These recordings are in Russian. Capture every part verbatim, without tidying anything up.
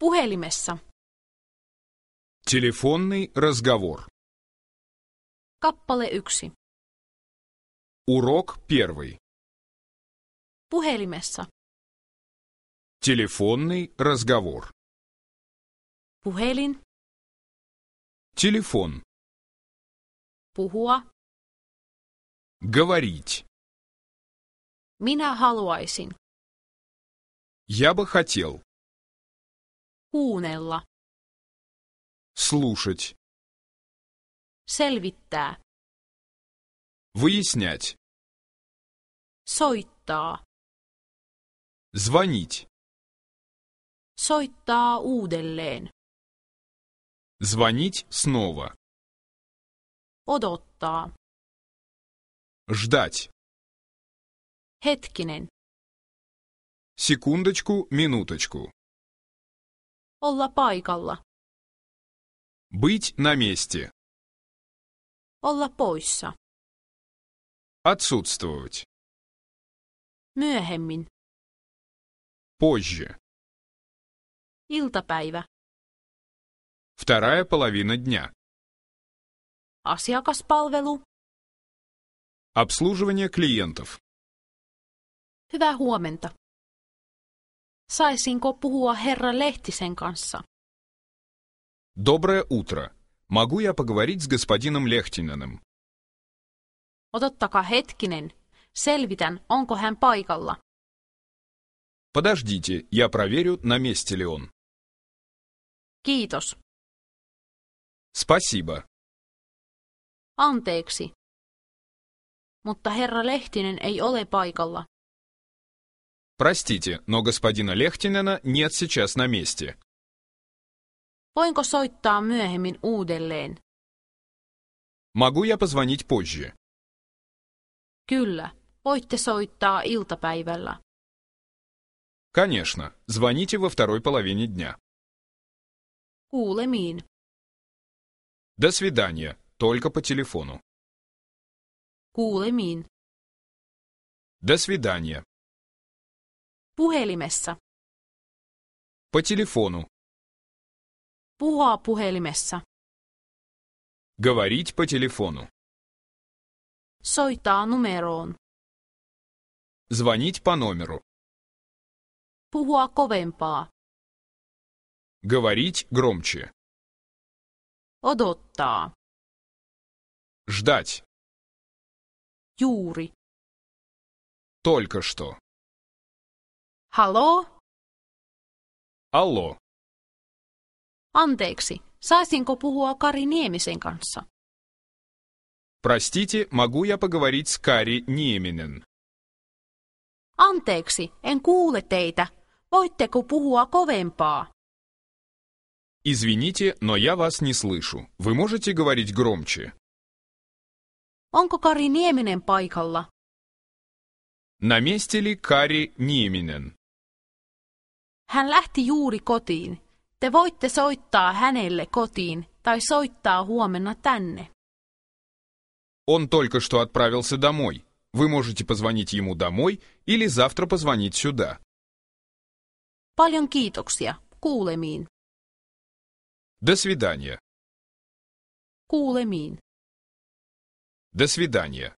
Puhelimessa. Телефонный разговор. Kappale yksi. Урок первый. Puhelimessa. Телефонный разговор. Puhelin. Телефон. Puhua. Говорить. Minä haluaisin. Я бы хотел. Kuunnella. Слушать. Selvittää. Выяснять. Soittaa. Звонить. Soittaa uudelleen. Звонить снова. Odottaa. Ждать. Hetkinen. Секундочку, минуточку. Olla paikalla. Быть на месте. Olla poissa. Отсутствовать. Myöhemmin. Позже. Iltapäivä. Вторая половина дня. Asiakaspalvelu. Обслуживание клиентов. Hyvää huomenta. Saisinko puhua herra Lehtisen kanssa? Доброе утро. Могу я поговорить с господином Лехтиneным? Odottakaa hetkinen. Selvitän, onko hän paikalla. Подождите, я проверю, на месте ли он. Kiitos. Спасибо. Anteeksi. Mutta herra Lehtinen ei ole paikalla. Простите, но господина Лехтинена нет сейчас на месте. Voinko soittaa myöhemmin uudelleen? Могу я позвонить позже? Kyllä, voitte soittaa iltapäivällä. Конечно, звоните во второй половине дня. Kuulemiin. До свидания, только по телефону. Kuulemiin. До свидания. Puhelimessa. По телефону. Puhua puhelimessa. Говорить по телефону. Soittaa numeroon. Звонить по номеру. Puhua kovempaa. Говорить громче. Odottaa. Ждать. Juuri. Только что. Haloo? Алло. Anteeksi, saisinko puhua Kari Niemisen kanssa? Простите, могу я поговорить с Кари Ниеминен? Anteeksi, en kuule teitä. Voitteko puhua kovempaa? Извините, но я вас не слышу. Вы можете говорить громче? Onko Kari Nieminen paikalla? На месте ли Кари Ниеминен? Hän lähti juuri kotiin. Te voitte soittaa hänelle kotiin tai soittaa huomenna tänne. Он только что отправился домой. Вы можете позвонить ему домой или завтра позвонить сюда. Paljon kiitoksia. Kuulemiin. До свидания. Kuulemiin. До свидания.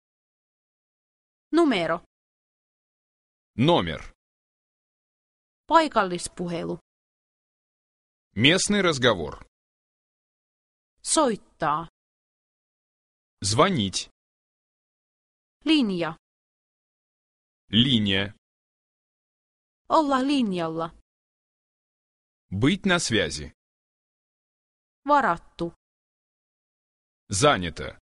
Numero. Номер. Paikallispuhelu. Местный разговор. Soittaa. Звонить. Linja. Линия. Olla linjalla. Быть на связи. Varattu. Занято.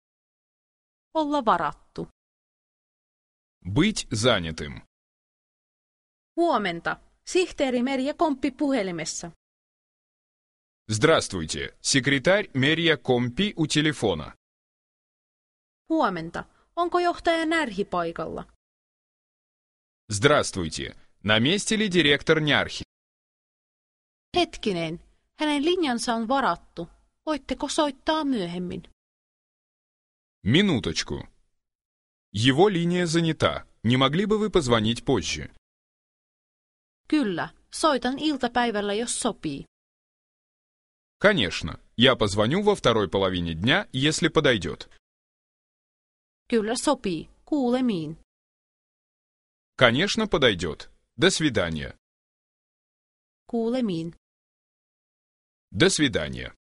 Olla varattu. Быть занятым. Huomenta. Sihteeri Merja Komppi puhelimessa. Здравствуйте. Секретарь Мерья Компи у телефона. Huomenta. Onko johtaja Närhi paikalla? Здравствуйте. На месте ли директор Нярхи? Hetkinen. Hänen linjansa on varattu. Voitteko soittaa myöhemmin? Минуточку. Его линия занята. Не могли бы вы позвонить позже? Kyllä. Soitan iltapäivällä, jos sopii. Конечно, я позвоню во второй половине дня, если подойдет. Kyllä sopii. Kuulemiin. Конечно, подойдет. До свидания. Kuulemiin. До свидания.